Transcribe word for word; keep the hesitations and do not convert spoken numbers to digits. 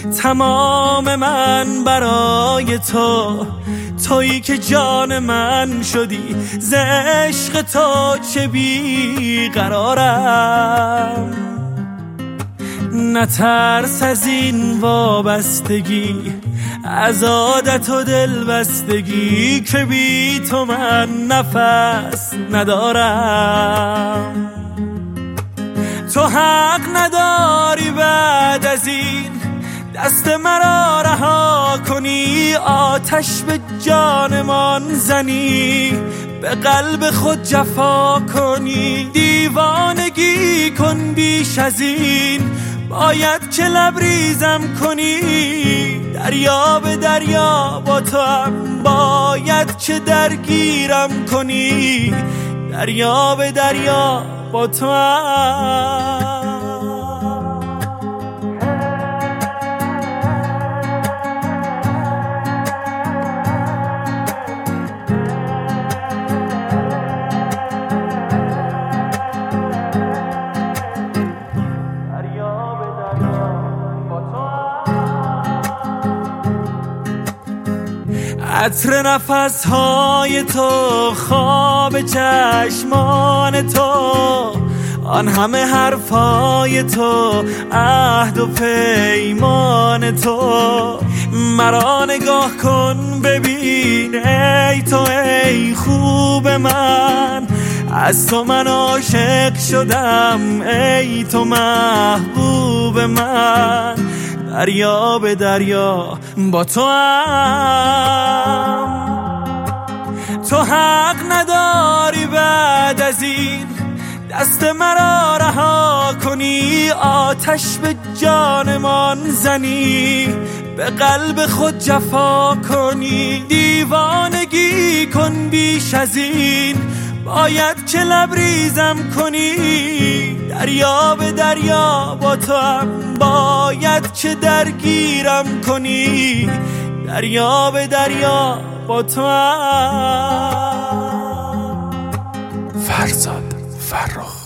تمام من برای تو، تویی که جان من شدی، ز عشق تو چه بی قرارم. نترس از این وابستگی، از عادت و دل بستگی، که بی تو من نفس ندارم. تو حق نداری بعد از این دست مرا رها کنی، آتش به جانمان زنی، به قلب خود جفا کنی. دیوانگی کن بیش از این، باید که لبریزم کنی. دریا به دریا با تو هم باید که درگیرم کنی. دریا به دریا با تو هم. عطر نفسهای تو، خواب چشمان تو، آن همه حرفای تو، عهد و پیمان تو. مرا نگاه کن ببین ای تو، ای خوب من، از تو من عاشق شدم، ای تو محبوب من. دریا به دریا با تو هم. تو حق نداری بعد از این دست مرا رها کنی، آتش به جانمان زنی، به قلب خود جفا کنی. دیوانگی کن بیش از این، باید که لبریزم کنی. دریا به دریا با تو هم باید که درگیرم کنی. دریا به دریا با تو هم. فرزاد فرخ.